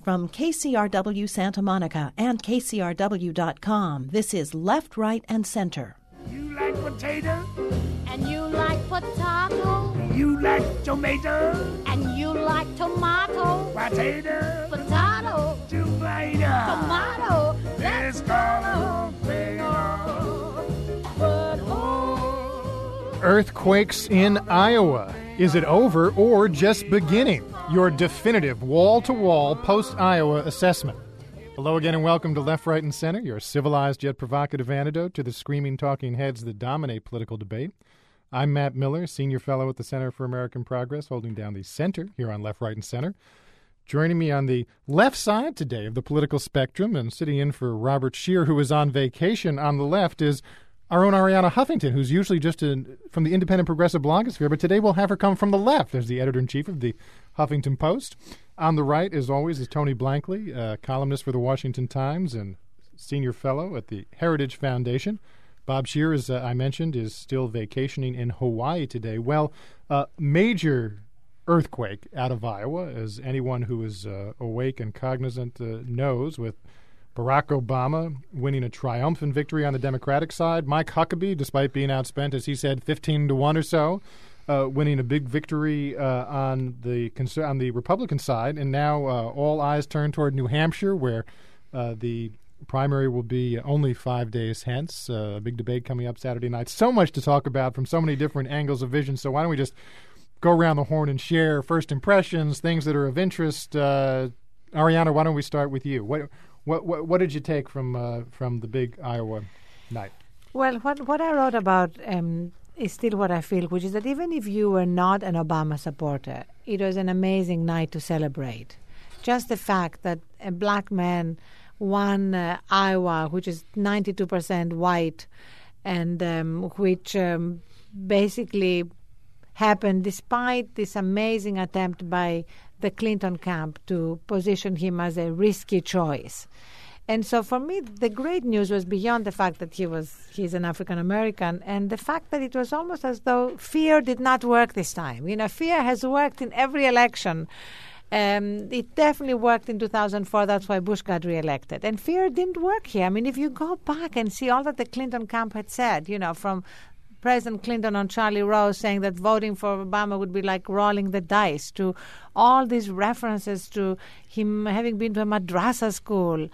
from KCRW Santa Monica and KCRW.com, this is Left, Right, and Center. You like potato? And you like potato? You like tomato? And you like tomato? Potato? Potato? Tomato? Tomato? Let's call Earthquakes in Iowa. Is it over or just beginning? Your definitive wall-to-wall post-Iowa assessment. Hello again and welcome to Left, Right, and Center, your civilized yet provocative antidote to the screaming talking heads that dominate political debate. I'm Matt Miller, Senior Fellow at the Center for American Progress, holding down the center here on Left, Right, and Center. Joining me on the left side today of the political spectrum and sitting in for Robert Scheer, who is on vacation on the left, is our own Arianna Huffington, who's usually just from the independent progressive blogosphere, but today we'll have her come from the left. There's the editor-in-chief of the Huffington Post. On the right, as always, is Tony Blankley, columnist for the Washington Times and senior fellow at the Heritage Foundation. Bob Scheer, as I mentioned, is still vacationing in Hawaii today. Well, major earthquake out of Iowa, as anyone who is awake and cognizant knows, with Barack Obama winning a triumphant victory on the Democratic side. Mike Huckabee, despite being outspent, as he said, 15-1 or so, winning a big victory on the Republican side. And now all eyes turn toward New Hampshire, where the primary will be only 5 days hence. A big debate coming up Saturday night. So much to talk about from so many different angles of vision. So why don't we just go around the horn and share first impressions, things that are of interest. Arianna, why don't we start with you? What did you take from the big Iowa night? Well, what I wrote about is still what I feel, which is that even if you were not an Obama supporter, it was an amazing night to celebrate. Just the fact that a black man won Iowa, which is 92% white, and which basically happened despite this amazing attempt by the Clinton camp to position him as a risky choice. And so for me, the great news was beyond the fact that he's an African American, and the fact that it was almost as though fear did not work this time. You know, fear has worked in every election. It definitely worked in 2004. That's why Bush got reelected. And fear didn't work here. I mean, if you go back and see all that the Clinton camp had said, you know, from President Clinton on Charlie Rose saying that voting for Obama would be like rolling the dice, to all these references to him having been to a madrasa school,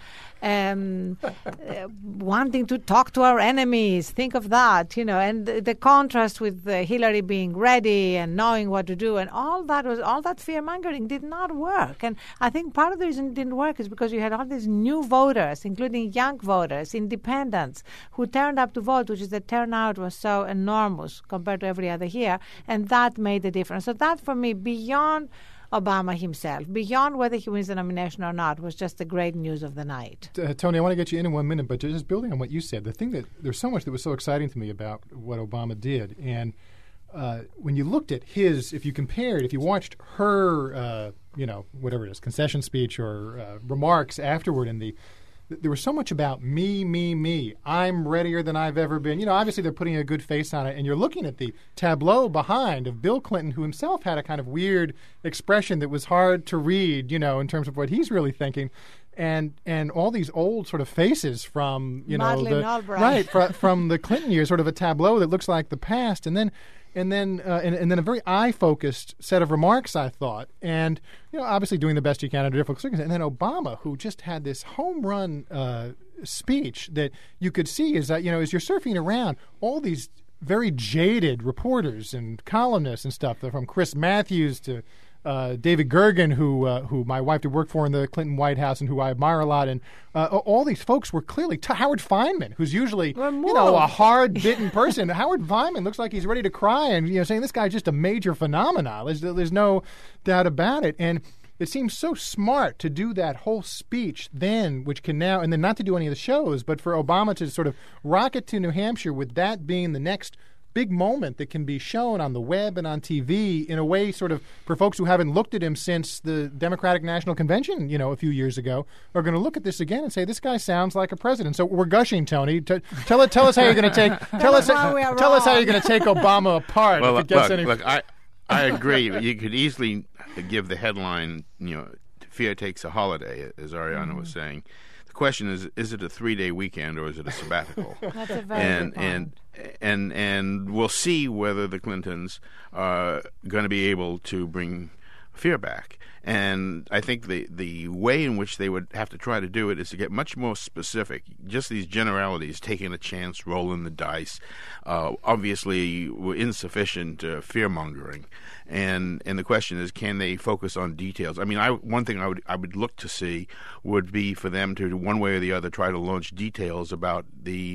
wanting to talk to our enemies. Think of that, you know, and the contrast with Hillary being ready and knowing what to do, and all that fear-mongering did not work. And I think part of the reason it didn't work is because you had all these new voters, including young voters, independents, who turned up to vote, which is the turnout was so enormous compared to every other year, and that made the difference. So that, for me, beyond Obama himself, beyond whether he wins the nomination or not, was just the great news of the night. Tony, I want to get you in 1 minute, but just building on what you said, the thing that there's so much that was so exciting to me about what Obama did, and when you looked at if you watched her, whatever it is, concession speech or remarks afterward, there was so much about me. I'm readier than I've ever been. You know, obviously they're putting a good face on it, and you're looking at the tableau behind of Bill Clinton, who himself had a kind of weird expression that was hard to read, you know, in terms of what he's really thinking. And all these old sort of faces from, you know, from the Clinton years, sort of a tableau that looks like the past, and then a very eye-focused set of remarks, I thought, and you know, obviously doing the best you can under difficult circumstances. And then Obama, who just had this home run speech that you could see as you're surfing around all these very jaded reporters and columnists and stuff, from Chris Matthews to David Gergen, who my wife did work for in the Clinton White House and who I admire a lot. And all these folks were clearly Howard Feynman, who's usually a hard-bitten person. Howard Feynman looks like he's ready to cry and saying this guy's just a major phenomenon. There's no doubt about it. And it seems so smart to do that whole speech then, which can now, and then not to do any of the shows, but for Obama to sort of rocket to New Hampshire with that being the next big moment that can be shown on the web and on TV in a way sort of for folks who haven't looked at him since the Democratic National Convention, a few years ago, are going to look at this again and say, this guy sounds like a president. So we're gushing, Tony. Tell us how you're going to take tell us how you're going to take Obama apart. Well, look, I agree. You could easily give the headline, fear takes a holiday, as Ariana was saying. The question is it a 3-day weekend or is it a sabbatical? That's a very good point. And we'll see whether the Clintons are going to be able to bring fear back. And I think the way in which they would have to try to do it is to get much more specific. Just these generalities, taking a chance, rolling the dice, obviously were insufficient fear-mongering. And the question is, can they focus on details? I mean, one thing I would look to see would be for them to, one way or the other, try to launch details about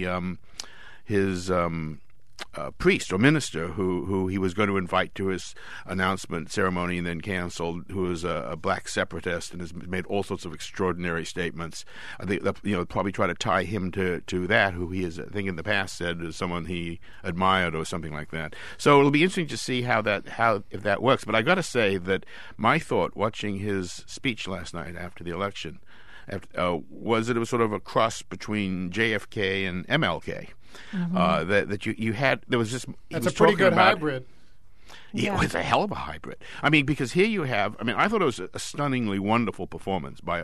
his priest or minister who he was going to invite to his announcement ceremony and then canceled, who is a black separatist and has made all sorts of extraordinary statements. I think probably try to tie him to that, who he has, I think, in the past said is someone he admired or something like that. So it'll be interesting to see how if that works. But I got to say that my thought watching his speech last night after the election was that it was sort of a cross between JFK and MLK. That you had, there was just... That's a pretty good hybrid. Yeah, it was a hell of a hybrid. I mean, because here you have, I thought it was a stunningly wonderful performance by,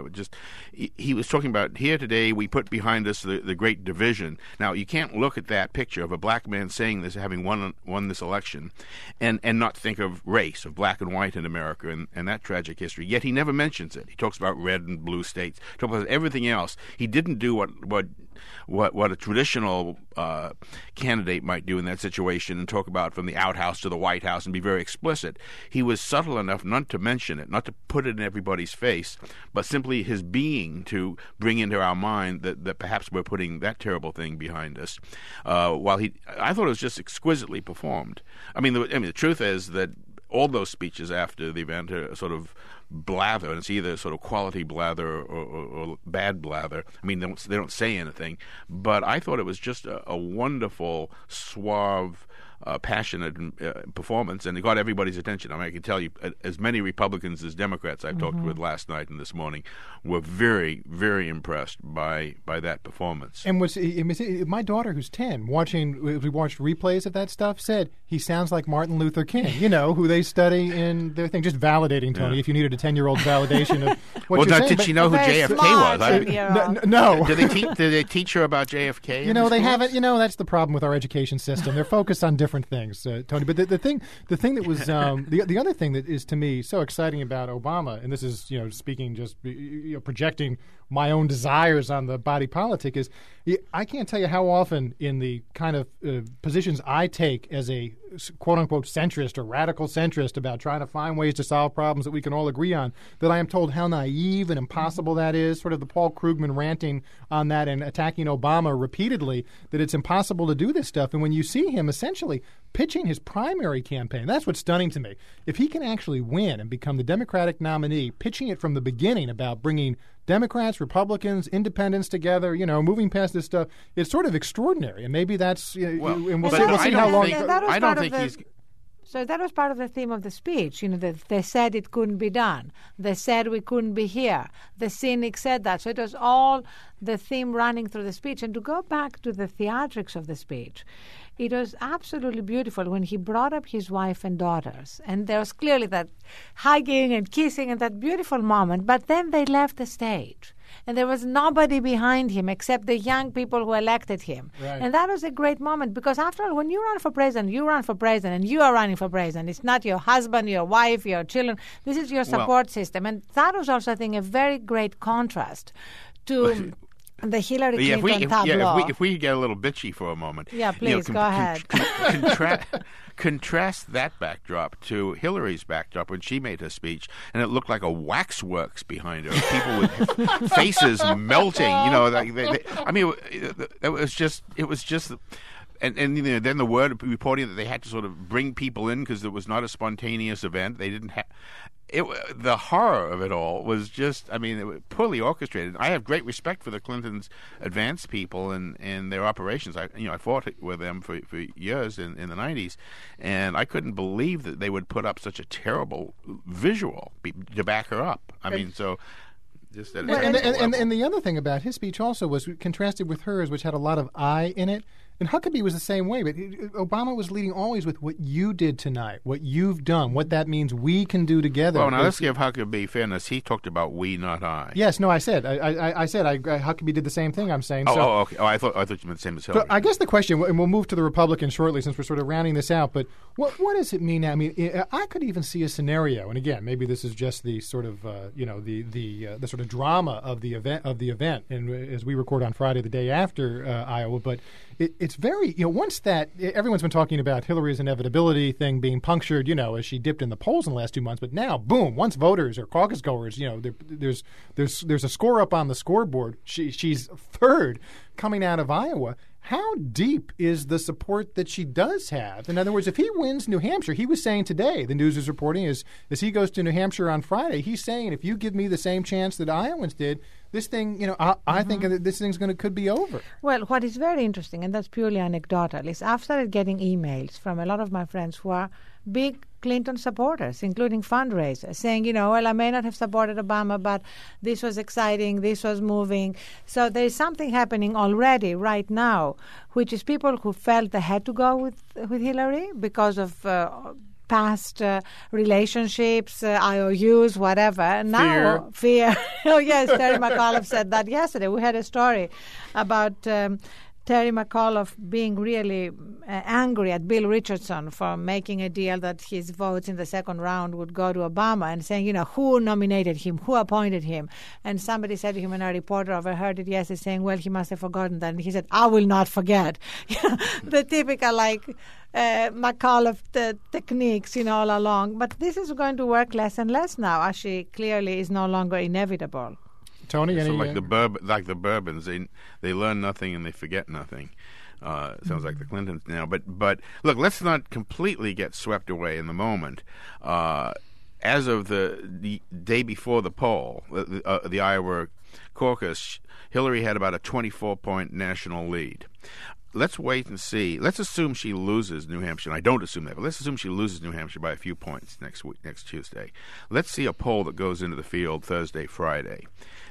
he was talking about, here today we put behind us the great division. Now, you can't look at that picture of a black man saying this, having won this election, and not think of race, of black and white in America and that tragic history. Yet he never mentions it. He talks about red and blue states, talks about everything else. He didn't do what a traditional candidate might do in that situation and talk about from the outhouse to the White House and be very explicit. He was subtle enough not to mention it, not to put it in everybody's face, but simply his being to bring into our mind that perhaps we're putting that terrible thing behind us. I thought it was just exquisitely performed. The truth is that all those speeches after the event are sort of blather, and it's either sort of quality blather or bad blather. They don't say anything, but I thought it was just a wonderful, suave, passionate performance, and it got everybody's attention. I can tell you, as many Republicans as Democrats I've talked with last night and this morning were very, very impressed by that performance. And my daughter, who's 10, we watched replays of that stuff, said he sounds like Martin Luther King, who they study in their thing. Just validating, Tony, if you needed a 10-year-old's validation of what you're saying. Did she know who JFK was? No. Did they teach her about JFK? They haven't. That's the problem with our education system. They're focused on different things, Tony. But the thing that was the other thing that is to me so exciting about Obama, and this is speaking just projecting my own desires on the body politic, is I can't tell you how often in the kind of positions I take as a quote-unquote centrist or radical centrist about trying to find ways to solve problems that we can all agree on, that I am told how naive and impossible that is, sort of the Paul Krugman ranting on that and attacking Obama repeatedly, that it's impossible to do this stuff. And when you see him essentially pitching his primary campaign, that's what's stunning to me. If he can actually win and become the Democratic nominee, pitching it from the beginning about bringing Democrats, Republicans, independents together, moving past this stuff, it's sort of extraordinary. And maybe that's, and we'll see how long. I don't think he's... So that was part of the theme of the speech. They said it couldn't be done. They said we couldn't be here. The cynic said that. So it was all the theme running through the speech. And to go back to the theatrics of the speech, it was absolutely beautiful when he brought up his wife and daughters. And there was clearly that hugging and kissing and that beautiful moment. But then they left the stage. And there was nobody behind him except the young people who elected him. Right. And that was a great moment because, after all, when you run for president, you run for president, and you are running for president. It's not your husband, your wife, your children. This is your support system. And that was also, I think, a very great contrast to the Hillary Clinton tableau. If we get a little bitchy for a moment. Yeah, please, go ahead. Contrast that backdrop to Hillary's backdrop when she made her speech, and it looked like a waxworks behind her. People with faces melting. It was just. And then the word reporting that they had to sort of bring people in because it was not a spontaneous event. They didn't have it. The horror of it all was just, it was poorly orchestrated. I have great respect for the Clintons' advance people and their operations. I fought with them for years in the 90s, and I couldn't believe that they would put up such a terrible visual to back her up. Just that. And the other thing about his speech also was contrasted with hers, which had a lot of I in it. And Huckabee was the same way, but Obama was leading always with what you did tonight, what you've done, what that means we can do together. Well, now let's give Huckabee fairness. He talked about we, not I. Yes, no, I said Huckabee did the same thing. I'm saying. Okay. I thought you meant the same as Hillary. But I guess the question, and we'll move to the Republicans shortly since we're sort of rounding this out. But what does it mean now? I mean, I could even see a scenario, and again, maybe this is just the sort of the sort of drama of the event, and as we record on Friday, the day after Iowa, but. It's very, once that, everyone's been talking about Hillary's inevitability thing being punctured, as she dipped in the polls in the last 2 months. But now, boom, once voters or caucus goers, there's a score up on the scoreboard. She's third coming out of Iowa. How deep is the support that she does have? In other words, if he wins New Hampshire, he was saying today, the news is reporting, as he goes to New Hampshire on Friday, he's saying, if you give me the same chance that Iowans did, this thing, I think that this thing's could be over. Well, what is very interesting, and that's purely anecdotal, is I've started getting emails from a lot of my friends who are big Clinton supporters, including fundraisers, saying, well, I may not have supported Obama, but this was exciting, this was moving. So there is something happening already right now, which is people who felt they had to go with Hillary because of past relationships, IOUs, whatever. Now, fear. Oh, yes, Terry McAuliffe said that yesterday. We had a story about Terry McAuliffe being really angry at Bill Richardson for making a deal that his votes in the second round would go to Obama, and saying, who nominated him, who appointed him. And somebody said to him, and a reporter overheard it yesterday, saying, well, he must have forgotten that. And he said, I will not forget. The typical, McAuliffe techniques, all along. But this is going to work less and less now, as she clearly is no longer inevitable. Tony, so like the Bourbons, they learn nothing and they forget nothing. Sounds like the Clintons now. But look, let's not completely get swept away in the moment. As of the day before the poll, the Iowa caucus, Hillary had about a 24-point national lead. Let's wait and see. Let's assume she loses New Hampshire. And I don't assume that, but let's assume she loses New Hampshire by a few points next Tuesday. Let's see a poll that goes into the field Thursday, Friday,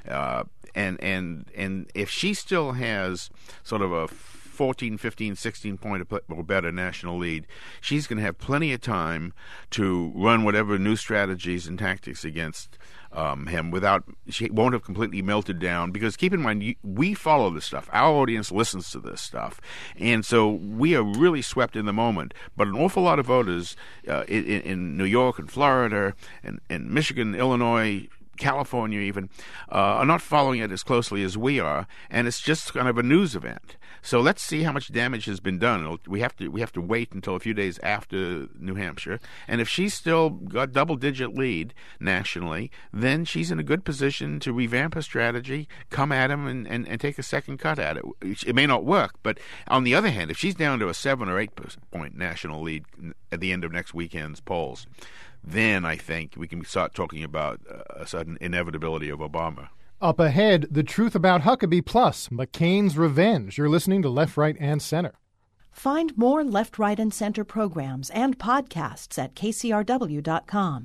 and if she still has sort of a 14, 15, 16 point or better national lead, she's going to have plenty of time to run whatever new strategies and tactics against him she won't have completely melted down, because keep in mind, we follow this stuff. Our audience listens to this stuff. And so we are really swept in the moment. But an awful lot of voters in New York and Florida and Michigan, Illinois, California even, are not following it as closely as we are, and it's just kind of a news event. So let's see how much damage has been done. We have to wait until a few days after New Hampshire, and if she's still got double-digit lead nationally, then she's in a good position to revamp her strategy, come at him, and take a second cut at it. It may not work, but on the other hand, if she's down to a 7 or 8 point national lead at the end of next weekend's polls, then I think we can start talking about a sudden inevitability of Obama. Up ahead, the truth about Huckabee plus McCain's revenge. You're listening to Left, Right, and Center. Find more Left, Right, and Center programs and podcasts at kcrw.com.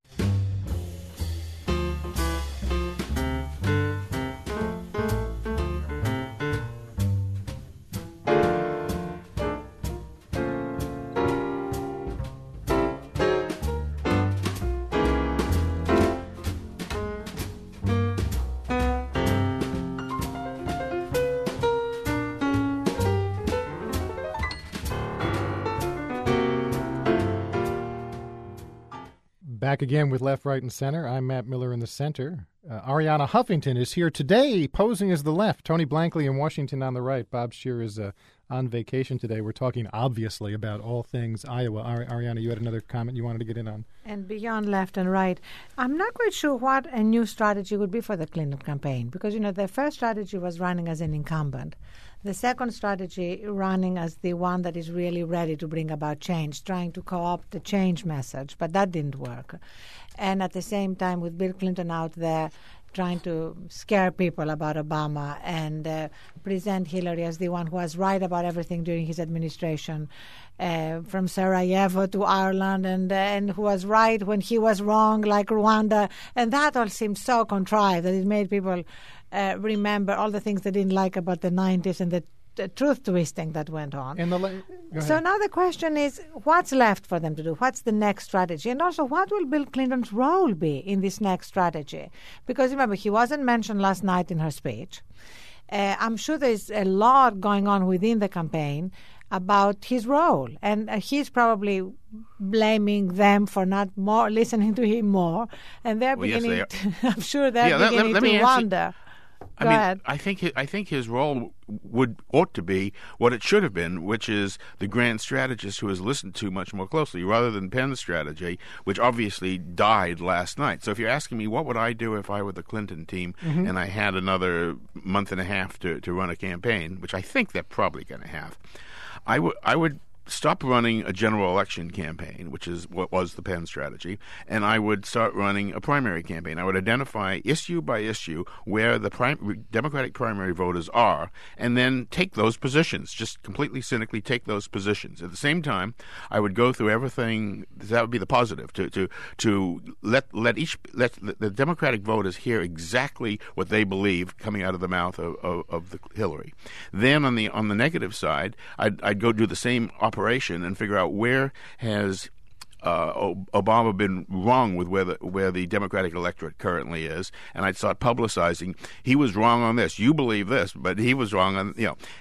Back again with Left, Right, and Center. I'm Matt Miller in the center. Arianna Huffington is here today, posing as the left. Tony Blankley in Washington on the right. Bob Scheer is on vacation today. We're talking, obviously, about all things Iowa. Arianna, you had another comment you wanted to get in on. And beyond left and right, I'm not quite sure what a new strategy would be for the Clinton campaign, because, their first strategy was running as an incumbent. The second strategy, running as the one that is really ready to bring about change, trying to co-opt the change message, but that didn't work. And at the same time, with Bill Clinton out there trying to scare people about Obama and present Hillary as the one who was right about everything during his administration, from Sarajevo to Ireland, and who was right when he was wrong, like Rwanda. And that all seemed so contrived that it made people remember all the things they didn't like about the 90s and the truth twisting that went on. And go ahead. So now the question is, what's left for them to do? What's the next strategy? And also, what will Bill Clinton's role be in this next strategy? Because remember, he wasn't mentioned last night in her speech. I'm sure there's a lot going on within the campaign about his role. And he's probably blaming them for not more listening to him more. And they're beginning yes, I'm sure they're beginning to wonder. Go ahead. I think his role ought to be what it should have been, which is the grand strategist who is listened to much more closely, rather than Penn's strategy, which obviously died last night. So if you're asking me what would I do if I were the Clinton team and I had another month and a half to run a campaign, which I think they're probably going to have, I would stop running a general election campaign, which is what was the Penn strategy, and I would start running a primary campaign. I would identify issue by issue where the Democratic primary voters are, and then take those positions, just completely cynically take those positions. At the same time, I would go through everything. That would be the positive, to let the Democratic voters hear exactly what they believe coming out of the mouth of the Hillary. Then on the negative side, I'd go do the same operation and figure out where has Obama been wrong with where the Democratic electorate currently is, and I'd start publicizing he was wrong on this. You believe this, but he was wrong on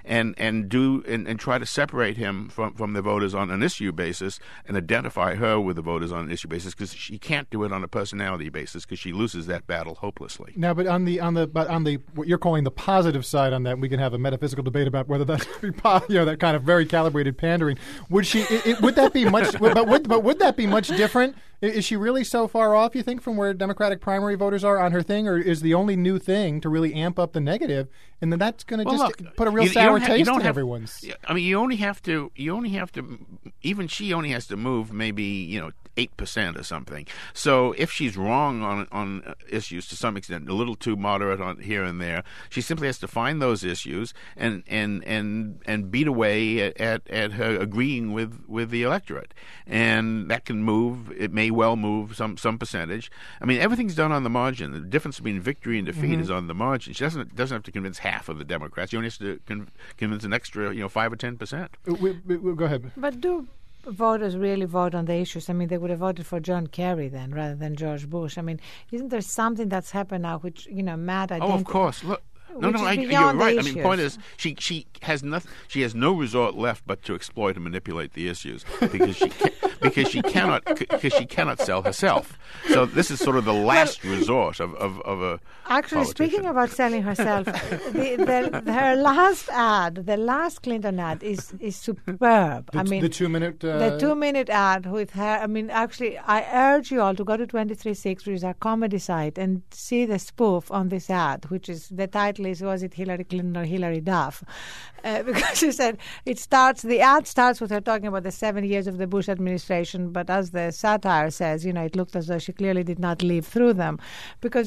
and try to separate him from the voters on an issue basis and identify her with the voters on an issue basis, because she can't do it on a personality basis because she loses that battle hopelessly. Now, but on the what you're calling the positive side on that, we can have a metaphysical debate about whether that's that kind of very calibrated pandering. Would she? Would that be much? But would that be much different? Is she really so far off, you think, from where Democratic primary voters are on her thing, or is the only new thing to really amp up the negative, and then that's going to put a real sour taste in everyone's? I mean, you only have to. Even she only has to move maybe 8% or something. So if she's wrong on issues to some extent, a little too moderate on here and there, she simply has to find those issues and beat away at her agreeing with the electorate, and that can move. It may well move some percentage. I mean, everything's done on the margin. The difference between victory and defeat is on the margin. She doesn't have to convince half of the Democrats. She only has to convince an extra 5 or 10%. Go ahead. But do voters really vote on the issues? I mean, they would have voted for John Kerry then rather than George Bush. I mean, isn't there something that's happened now which Matt identified? Oh, of course. Look. No, you're right. I mean, the point is, she has nothing. She has no resort left but to exploit and manipulate the issues because she cannot sell herself. So this is sort of the last resort of a actually politician. Speaking about selling herself, her last ad, the last Clinton ad, is superb. The 2-minute the 2-minute ad with her. I mean, actually, I urge you all to go to 23/6, which is our comedy site, and see the spoof on this ad, which is the title. Was it Hillary Clinton or Hillary Duff? Because she said the ad starts with her talking about the 7 years of the Bush administration, but as the satire says, it looked as though she clearly did not live through them, because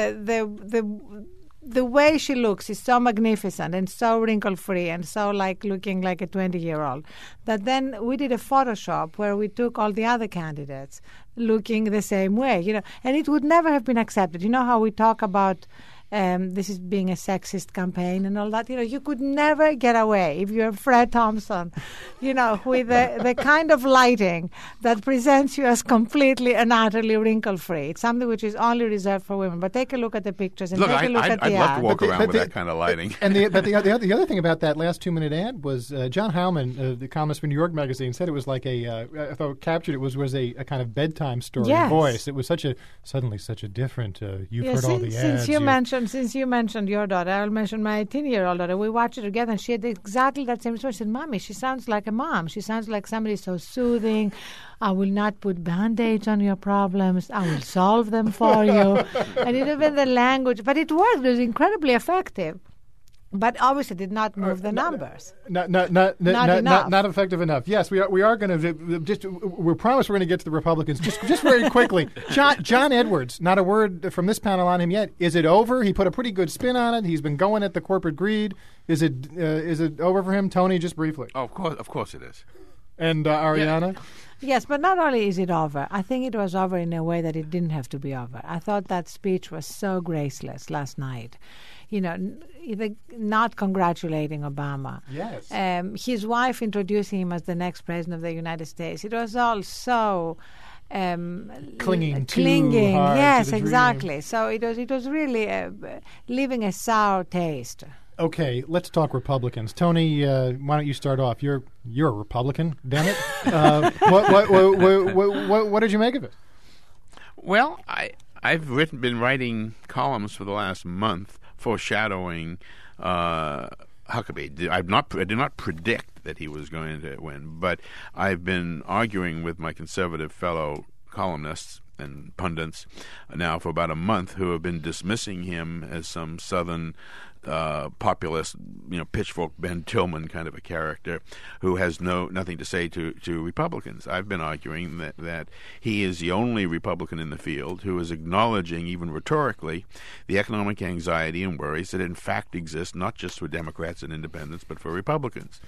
the way she looks is so magnificent and so wrinkle-free and so looking like a 20-year-old that then we did a Photoshop where we took all the other candidates looking the same way, and it would never have been accepted. You know how we talk about this is being a sexist campaign and all that. You could never get away if you're Fred Thompson, with the kind of lighting that presents you as completely and utterly wrinkle-free. It's something which is only reserved for women. But take a look at the pictures and take a look at the ad. I'd love to walk around with that kind of lighting. And the other thing about that last 2-minute ad was John Howman, the columnist for New York Magazine, said it was like I thought captured it was a kind of bedtime story voice. It was suddenly such a different. You've heard all the ads. Since you mentioned your daughter, I'll mention my 18-year-old daughter. We watched it together, and she had exactly that same story. She said, "Mommy, she sounds like a mom. She sounds like somebody so soothing. I will not put Band-Aids on your problems. I will solve them for you." And even the language. But it worked. It was incredibly effective. But obviously did not move the numbers. Not effective enough. Yes, we are going to we promise we're going to get to the Republicans just very quickly. John Edwards, not a word from this panel on him yet. Is it over? He put a pretty good spin on it. He's been going at the corporate greed. Is it over for him, Tony? Just briefly. Oh, of course it is. And Ariana? Yes, but not only is it over, I think it was over in a way that it didn't have to be over. I thought that speech was so graceless last night. Not congratulating Obama. Yes. His wife introducing him as the next president of the United States. It was all so clinging too hard. Yes, to the exactly. dream. So it was really leaving a sour taste. Okay, let's talk Republicans. Tony, why don't you start off? You're a Republican, damn it. What did you make of it? Well, I've been writing columns for the last month foreshadowing Huckabee. I did not predict that he was going to win, but I've been arguing with my conservative fellow columnists and pundits now for about a month who have been dismissing him as some Southern populist, pitchfork Ben Tillman kind of a character who has nothing to say to Republicans. I've been arguing that he is the only Republican in the field who is acknowledging, even rhetorically, the economic anxiety and worries that in fact exist not just for Democrats and independents but for Republicans.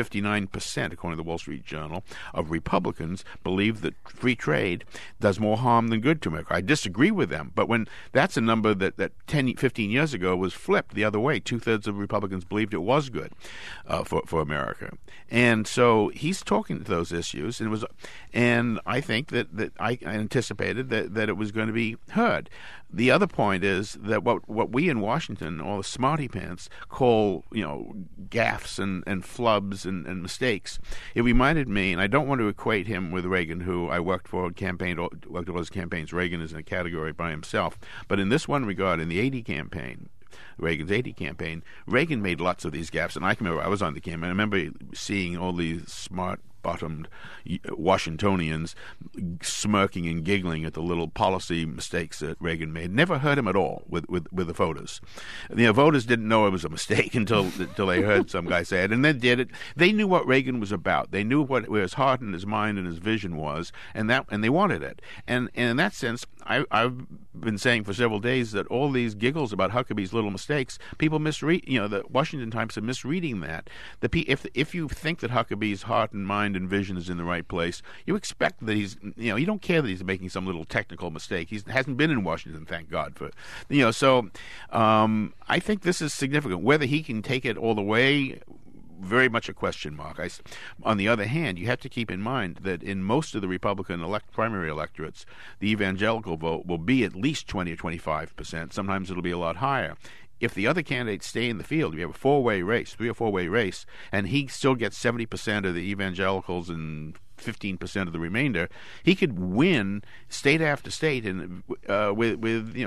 59%, according to the Wall Street Journal, of Republicans believe that free trade does more harm than good to America. I disagree with them, but when that's a number that 10, 15 years ago was flipped the other way. 2/3 of Republicans believed it was good for America, and so he's talking to those issues, and I think that I anticipated that it was going to be heard. The other point is that what we in Washington, all the smarty pants, call gaffes and flubs and mistakes. It reminded me, and I don't want to equate him with Reagan, who I worked all his campaigns. Reagan is in a category by himself, but in this one regard, in the 80 campaign. Reagan's 80 campaign, Reagan made lots of these gaffes, and I can remember I was on the campaign. I remember seeing all these smart-bottomed Washingtonians smirking and giggling at the little policy mistakes that Reagan made. Never heard him at all with the voters. The voters didn't know it was a mistake until they heard some guy say it, and then did it. They knew what Reagan was about. They knew where his heart and his mind and his vision was, and they wanted it. And in that sense, I've been saying for several days that all these giggles about Huckabee's little mistakes, people misread. The Washington Times are misreading that. If you think that Huckabee's heart and mind and vision is in the right place, you expect that he's, you don't care that he's making some little technical mistake. He hasn't been in Washington, thank God for, So I think this is significant. Whether he can take it all the way, very much a question mark. On the other hand, you have to keep in mind that in most of the Republican primary electorates, the evangelical vote will be at least 20 or 25%. Sometimes it'll be a lot higher. If the other candidates stay in the field, we have a 3 or 4-way race, and he still gets 70% of the evangelicals and 15% of the remainder, he could win state after state and with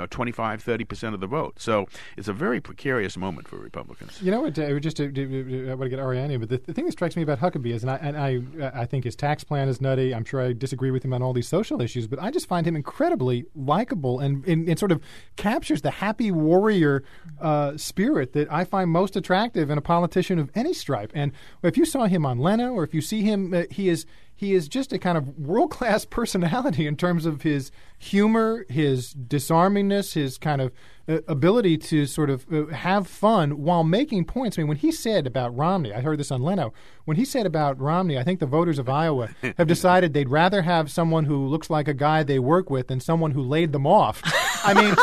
25-30% of the vote. So it's a very precarious moment for Republicans. I want to get Ariane, but the thing that strikes me about Huckabee is, and I think his tax plan is nutty. I'm sure I disagree with him on all these social issues, but I just find him incredibly likable and sort of captures the happy warrior spirit that I find most attractive in a politician of any stripe. And if you saw him on Leno, or if you see him, he is just a kind of world-class personality in terms of his humor, his disarmingness, his kind of ability to sort of have fun while making points. I mean, when he said about Romney, I heard this on Leno, when he said about Romney, I think the voters of Iowa have decided they'd rather have someone who looks like a guy they work with than someone who laid them off. I mean,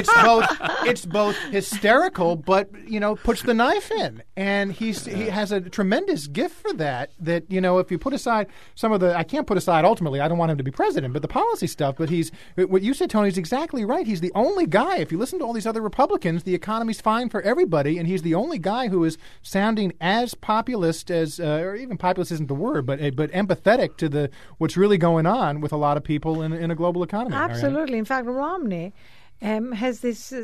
it's both hysterical, but, puts the knife in. And he has a tremendous gift for that, if you put aside some of the, I can't put aside ultimately, I don't want him to be president, but the policy stuff, but what you said, Tony, is exactly right. He's the only guy, if you listen to all these other Republicans, the economy's fine for everybody, and he's the only guy who is sounding as populist as, or even populist isn't the word, but empathetic to what's really going on with a lot of people in a global economy. Absolutely. Ariane? In fact, Romney has this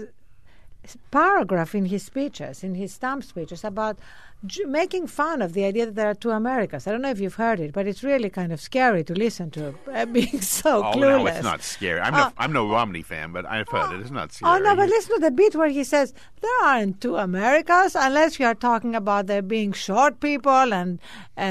paragraph in his speeches, in his stump speeches, about making fun of the idea that there are two Americas. I don't know if you've heard it, but it's really kind of scary to listen to, being so clueless. No, it's not scary. I'm no Romney fan, but I've heard it. It's not scary. Oh, no, but listen to the bit where he says, there aren't two Americas unless you are talking about there being short people and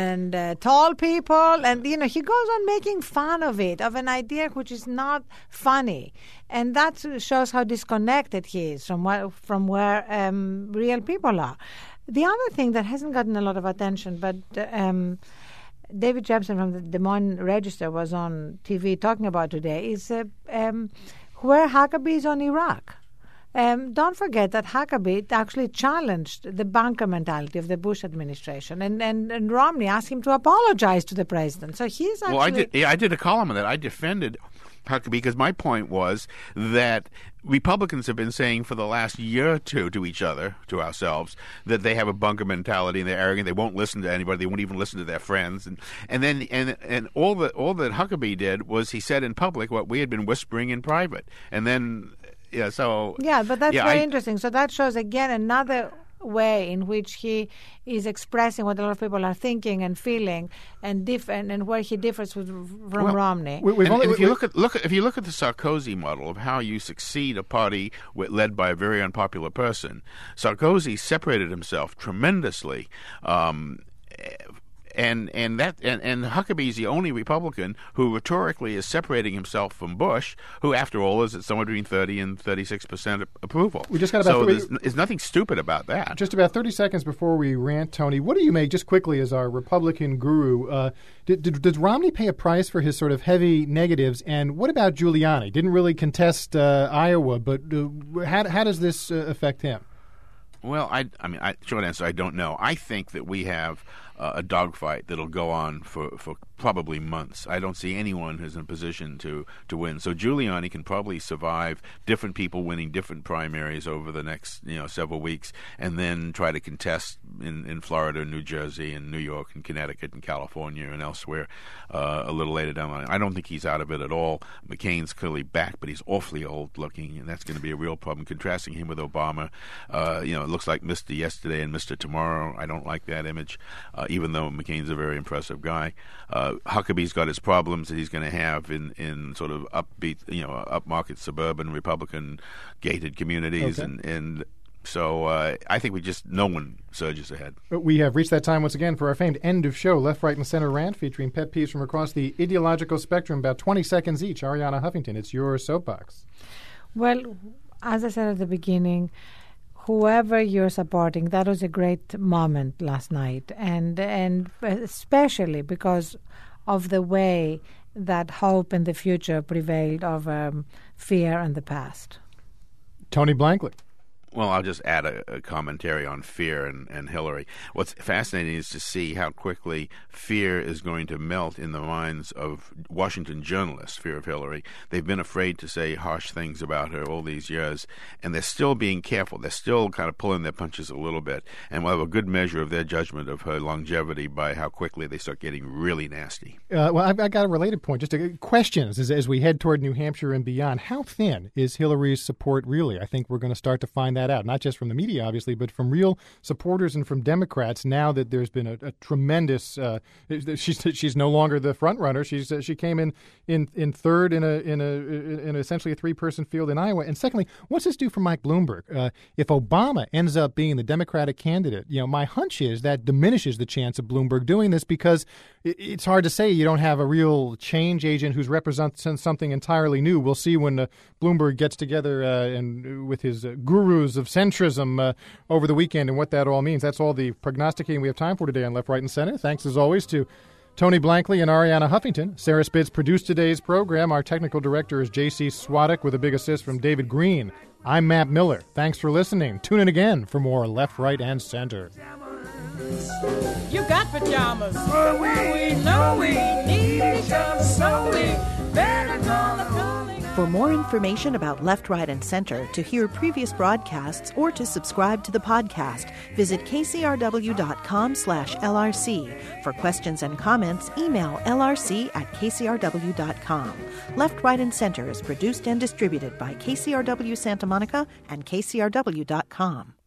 tall people. And, he goes on making fun of it, of an idea which is not funny. And that shows how disconnected he is from where real people are. The other thing that hasn't gotten a lot of attention, but David Jepson from the Des Moines Register was on TV talking about today is where Huckabee is on Iraq. Don't forget that Huckabee actually challenged the bunker mentality of the Bush administration, and Romney asked him to apologize to the president. So he's actually... Well, I did a column on that. I defended Huckabee because my point was that Republicans have been saying for the last year or two to each other, to ourselves, that they have a bunker mentality and they're arrogant. They won't listen to anybody. They won't even listen to their friends. And all that Huckabee did was he said in public what we had been whispering in private. And then... Yeah, but that's very interesting. So that shows, again, another way in which he is expressing what a lot of people are thinking and feeling, and where he differs from Romney. If you look at the Sarkozy model of how you succeed a party led by a very unpopular person, Sarkozy separated himself tremendously. And Huckabee's the only Republican who rhetorically is separating himself from Bush, who, after all, is at somewhere between 30 and 36% approval. We just got about there's nothing stupid about that. Just about 30 seconds before we rant, Tony, what do you make, just quickly as our Republican guru, did Romney pay a price for his sort of heavy negatives? And what about Giuliani? Didn't really contest Iowa, but how does this affect him? Well, short answer, I don't know. I think that we have a dogfight that'll go on for probably months. I don't see anyone who's in a position to win. So Giuliani can probably survive different people winning different primaries over the next several weeks, and then try to contest in Florida, New Jersey, and New York, and Connecticut, and California, and elsewhere a little later down the line. I don't think he's out of it at all. McCain's clearly back, but he's awfully old looking, and that's going to be a real problem. Contrasting him with Obama, it looks like Mr. Yesterday and Mr. Tomorrow. I don't like that image. Even though McCain's a very impressive guy. Huckabee's got his problems that he's going to have in sort of upbeat, upmarket suburban Republican gated communities. Okay. And so I think no one surges ahead. But we have reached that time once again for our famed end of show, Left, Right, and Center rant, featuring pet peeves from across the ideological spectrum, about 20 seconds each. Arianna Huffington, it's your soapbox. Well, as I said at the beginning, whoever you're supporting, that was a great moment last night, and especially because of the way that hope in the future prevailed over fear in the past. Tony Blankley. Well, I'll just add a commentary on fear and Hillary. What's fascinating is to see how quickly fear is going to melt in the minds of Washington journalists, fear of Hillary. They've been afraid to say harsh things about her all these years, and they're still being careful. They're still kind of pulling their punches a little bit, and we'll have a good measure of their judgment of her longevity by how quickly they start getting really nasty. Well, I've got a related point. Just questions as we head toward New Hampshire and beyond. How thin is Hillary's support really? I think we're going to start to find that out, not just from the media, obviously, but from real supporters and from Democrats. Now that there's been a tremendous, she's no longer the front runner. She came in third in essentially a 3-person field in Iowa. And secondly, what's this do for Mike Bloomberg? If Obama ends up being the Democratic candidate, my hunch is that diminishes the chance of Bloomberg doing this, because it's hard to say you don't have a real change agent who's representing something entirely new. We'll see when Bloomberg gets together and with his gurus of centrism over the weekend and what that all means. That's all the prognosticating we have time for today on Left, Right, and Center. Thanks, as always, to Tony Blankley and Arianna Huffington. Sarah Spitz produced today's program. Our technical director is J.C. Swadek, with a big assist from David Green. I'm Matt Miller. Thanks for listening. Tune in again for more Left, Right, and Center. You got pajamas. Well, we know we need pajamas, so we better call the calling. For more information about Left, Right, and Center, to hear previous broadcasts, or to subscribe to the podcast, visit kcrw.com/LRC. For questions and comments, email lrc@kcrw.com. Left, Right, and Center is produced and distributed by KCRW Santa Monica and kcrw.com.